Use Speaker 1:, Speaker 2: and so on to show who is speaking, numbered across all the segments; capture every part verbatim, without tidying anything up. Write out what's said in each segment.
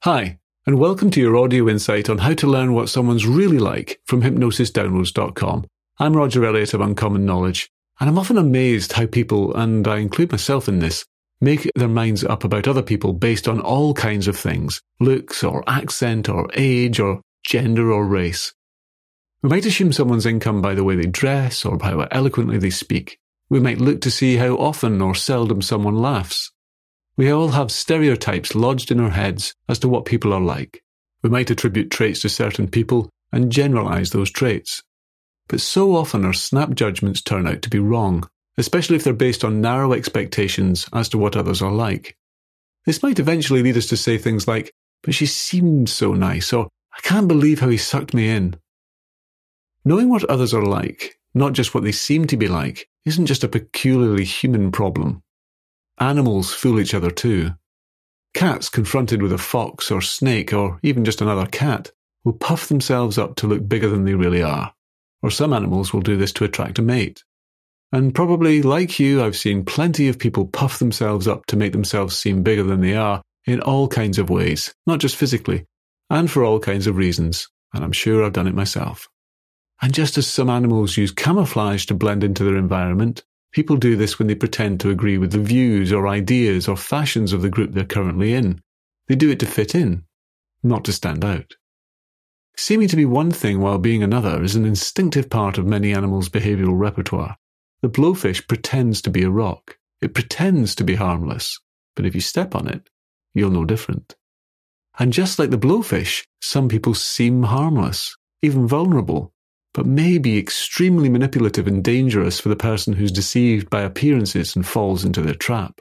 Speaker 1: Hi, and welcome to your audio insight on how to learn what someone's really like from hypnosis downloads dot com. I'm Roger Elliott of Uncommon Knowledge, and I'm often amazed how people, and I include myself in this, make their minds up about other people based on all kinds of things, looks or accent or age or gender or race. We might assume someone's income by the way they dress or how eloquently they speak. We might look to see how often or seldom someone laughs. We all have stereotypes lodged in our heads as to what people are like. We might attribute traits to certain people and generalize those traits. But so often our snap judgments turn out to be wrong, especially if they're based on narrow expectations as to what others are like. This might eventually lead us to say things like, "But she seemed so nice," or "I can't believe how he sucked me in." Knowing what others are like, not just what they seem to be like, isn't just a peculiarly human problem. Animals fool each other too. Cats confronted with a fox or snake or even just another cat will puff themselves up to look bigger than they really are. Or some animals will do this to attract a mate. And probably, like you, I've seen plenty of people puff themselves up to make themselves seem bigger than they are in all kinds of ways, not just physically, and for all kinds of reasons, and I'm sure I've done it myself. And just as some animals use camouflage to blend into their environment, people do this when they pretend to agree with the views or ideas or fashions of the group they're currently in. They do it to fit in, not to stand out. Seeming to be one thing while being another is an instinctive part of many animals' behavioral repertoire. The blowfish pretends to be a rock. It pretends to be harmless. But if you step on it, you'll know different. And just like the blowfish, some people seem harmless, even vulnerable, but may be extremely manipulative and dangerous for the person who's deceived by appearances and falls into their trap.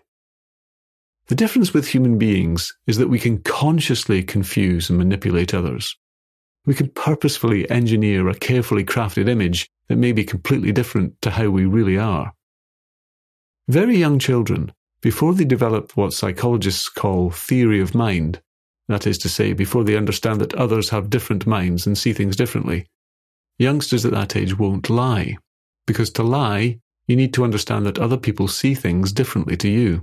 Speaker 1: The difference with human beings is that we can consciously confuse and manipulate others. We can purposefully engineer a carefully crafted image that may be completely different to how we really are. Very young children, before they develop what psychologists call theory of mind, that is to say, before they understand that others have different minds and see things differently, youngsters at that age won't lie, because to lie, you need to understand that other people see things differently to you.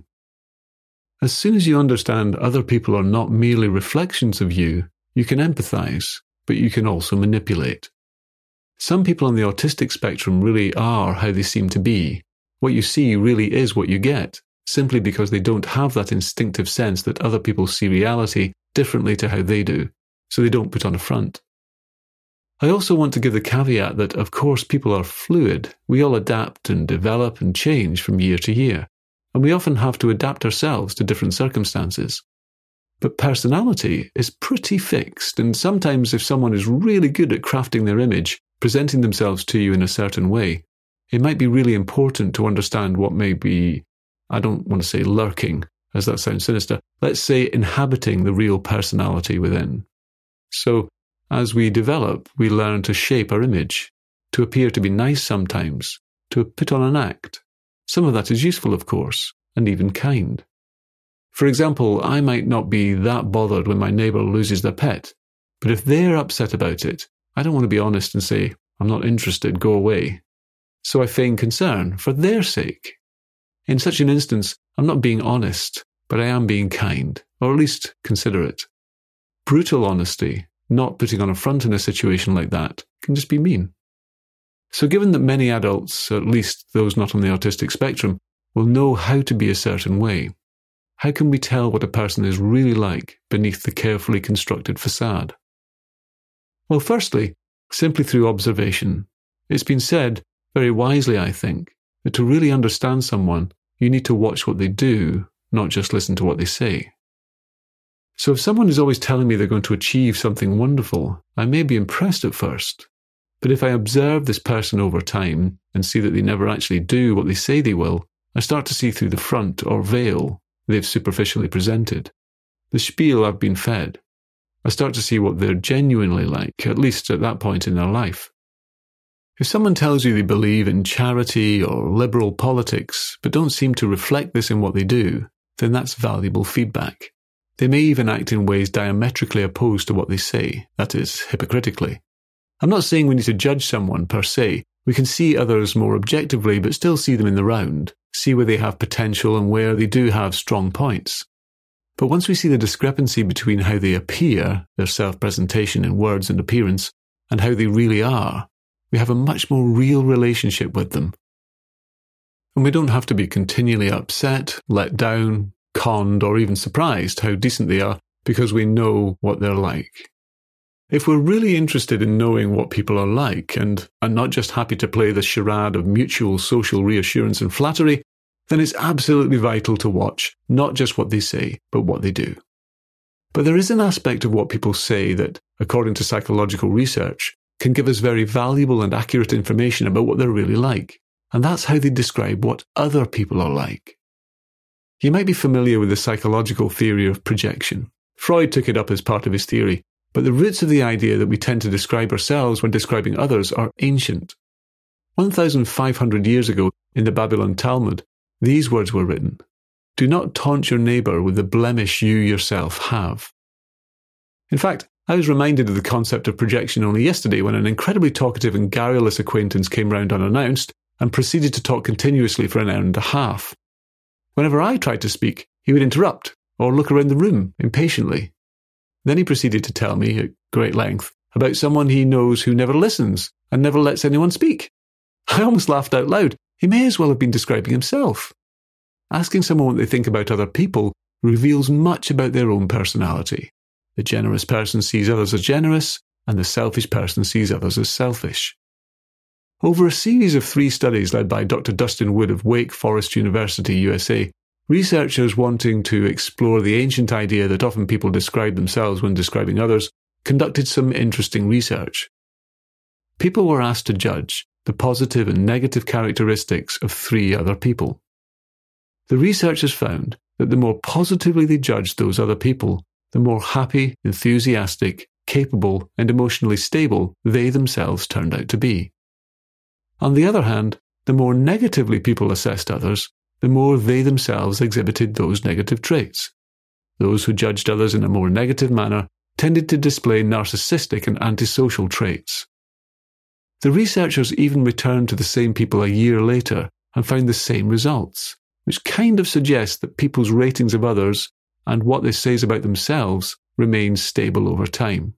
Speaker 1: As soon as you understand other people are not merely reflections of you, you can empathize, but you can also manipulate. Some people on the autistic spectrum really are how they seem to be. What you see really is what you get, simply because they don't have that instinctive sense that other people see reality differently to how they do, so they don't put on a front. I also want to give the caveat that, of course, people are fluid. We all adapt and develop and change from year to year, and we often have to adapt ourselves to different circumstances. But personality is pretty fixed, and sometimes if someone is really good at crafting their image, presenting themselves to you in a certain way, it might be really important to understand what may be, I don't want to say lurking, as that sounds sinister, let's say inhabiting the real personality within. So, as we develop, we learn to shape our image, to appear to be nice sometimes, to put on an act. Some of that is useful, of course, and even kind. For example, I might not be that bothered when my neighbour loses their pet, but if they're upset about it, I don't want to be honest and say, "I'm not interested, go away." So I feign concern for their sake. In such an instance, I'm not being honest, but I am being kind, or at least considerate. Brutal honesty, not putting on a front in a situation like that, can just be mean. So given that many adults, at least those not on the autistic spectrum, will know how to be a certain way, how can we tell what a person is really like beneath the carefully constructed facade? Well, firstly, simply through observation. It's been said, very wisely I think, that to really understand someone, you need to watch what they do, not just listen to what they say. So if someone is always telling me they're going to achieve something wonderful, I may be impressed at first. But if I observe this person over time and see that they never actually do what they say they will, I start to see through the front or veil they've superficially presented, the spiel I've been fed. I start to see what they're genuinely like, at least at that point in their life. If someone tells you they believe in charity or liberal politics, but don't seem to reflect this in what they do, then that's valuable feedback. They may even act in ways diametrically opposed to what they say, that is, hypocritically. I'm not saying we need to judge someone per se. We can see others more objectively, but still see them in the round, see where they have potential and where they do have strong points. But once we see the discrepancy between how they appear, their self-presentation in words and appearance, and how they really are, we have a much more real relationship with them. And we don't have to be continually upset, let down, conned, or even surprised how decent they are because we know what they're like. If we're really interested in knowing what people are like and are not just happy to play the charade of mutual social reassurance and flattery, then it's absolutely vital to watch not just what they say, but what they do. But there is an aspect of what people say that, according to psychological research, can give us very valuable and accurate information about what they're really like, and that's how they describe what other people are like. You might be familiar with the psychological theory of projection. Freud took it up as part of his theory, but the roots of the idea that we tend to describe ourselves when describing others are ancient. one thousand five hundred years ago, in the Babylon Talmud, these words were written: "Do not taunt your neighbour with the blemish you yourself have." In fact, I was reminded of the concept of projection only yesterday when an incredibly talkative and garrulous acquaintance came round unannounced and proceeded to talk continuously for an hour and a half. Whenever I tried to speak, he would interrupt or look around the room impatiently. Then he proceeded to tell me, at great length, about someone he knows who never listens and never lets anyone speak. I almost laughed out loud. He may as well have been describing himself. Asking someone what they think about other people reveals much about their own personality. The generous person sees others as generous, and the selfish person sees others as selfish. Over a series of three studies led by Doctor Dustin Wood of Wake Forest University, U S A, researchers wanting to explore the ancient idea that often people describe themselves when describing others conducted some interesting research. People were asked to judge the positive and negative characteristics of three other people. The researchers found that the more positively they judged those other people, the more happy, enthusiastic, capable, and emotionally stable they themselves turned out to be. On the other hand, the more negatively people assessed others, the more they themselves exhibited those negative traits. Those who judged others in a more negative manner tended to display narcissistic and antisocial traits. The researchers even returned to the same people a year later and found the same results, which kind of suggests that people's ratings of others and what this says about themselves remains stable over time.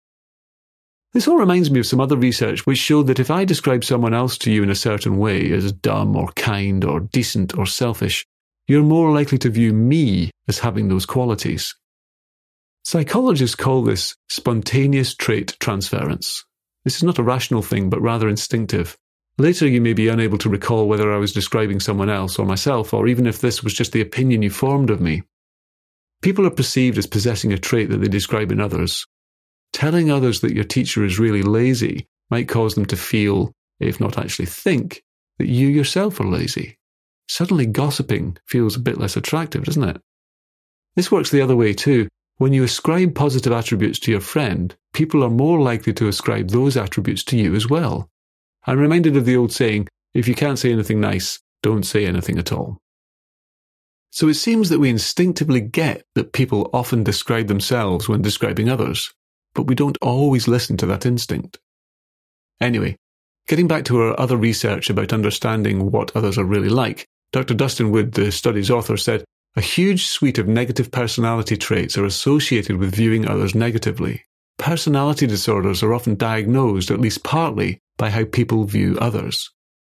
Speaker 1: This all reminds me of some other research which showed that if I describe someone else to you in a certain way as dumb or kind or decent or selfish, you're more likely to view me as having those qualities. Psychologists call this spontaneous trait transference. This is not a rational thing, but rather instinctive. Later you may be unable to recall whether I was describing someone else or myself, or even if this was just the opinion you formed of me. People are perceived as possessing a trait that they describe in others. Telling others that your teacher is really lazy might cause them to feel, if not actually think, that you yourself are lazy. Suddenly gossiping feels a bit less attractive, doesn't it? This works the other way too. When you ascribe positive attributes to your friend, people are more likely to ascribe those attributes to you as well. I'm reminded of the old saying, if you can't say anything nice, don't say anything at all. So it seems that we instinctively get that people often describe themselves when describing others, but we don't always listen to that instinct. Anyway, getting back to our other research about understanding what others are really like, Doctor Dustin Wood, the study's author, said, a huge suite of negative personality traits are associated with viewing others negatively. Personality disorders are often diagnosed, at least partly, by how people view others.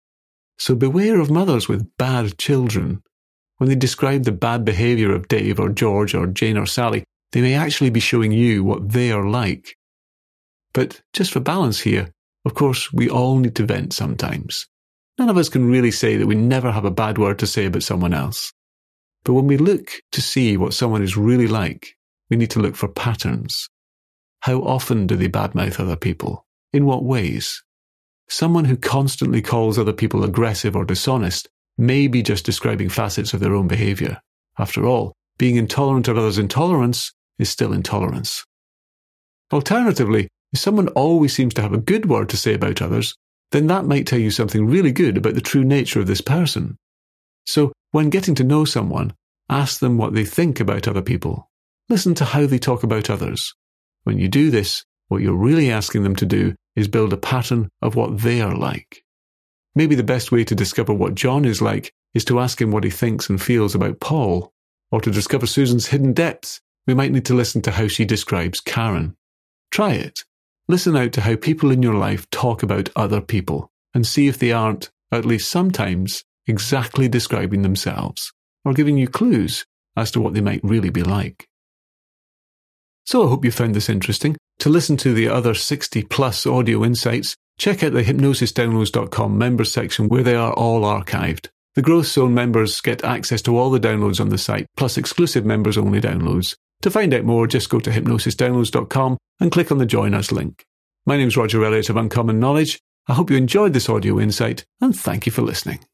Speaker 1: So beware of mothers with bad children. When they describe the bad behaviour of Dave or George or Jane or Sally, they may actually be showing you what they are like. But just for balance here, of course, we all need to vent sometimes. None of us can really say that we never have a bad word to say about someone else. But when we look to see what someone is really like, we need to look for patterns. How often do they badmouth other people? In what ways? Someone who constantly calls other people aggressive or dishonest may be just describing facets of their own behaviour. After all, being intolerant of others' intolerance is still intolerance. Alternatively, if someone always seems to have a good word to say about others, then that might tell you something really good about the true nature of this person. So, when getting to know someone, ask them what they think about other people. Listen to how they talk about others. When you do this, what you're really asking them to do is build a pattern of what they are like. Maybe the best way to discover what John is like is to ask him what he thinks and feels about Paul, Or to discover Susan's hidden depths, we might need to listen to how she describes Karen. Try it. Listen out to how people in your life talk about other people and see if they aren't, at least sometimes, exactly describing themselves or giving you clues as to what they might really be like. So I hope you found this interesting. To listen to the other sixty plus audio insights, check out the hypnosis downloads dot com members section where they are all archived. The Growth Zone members get access to all the downloads on the site, plus exclusive members-only downloads. To find out more, just go to hypnosis downloads dot com and click on the Join Us link. My name's Roger Elliott of Uncommon Knowledge. I hope you enjoyed this audio insight, and thank you for listening.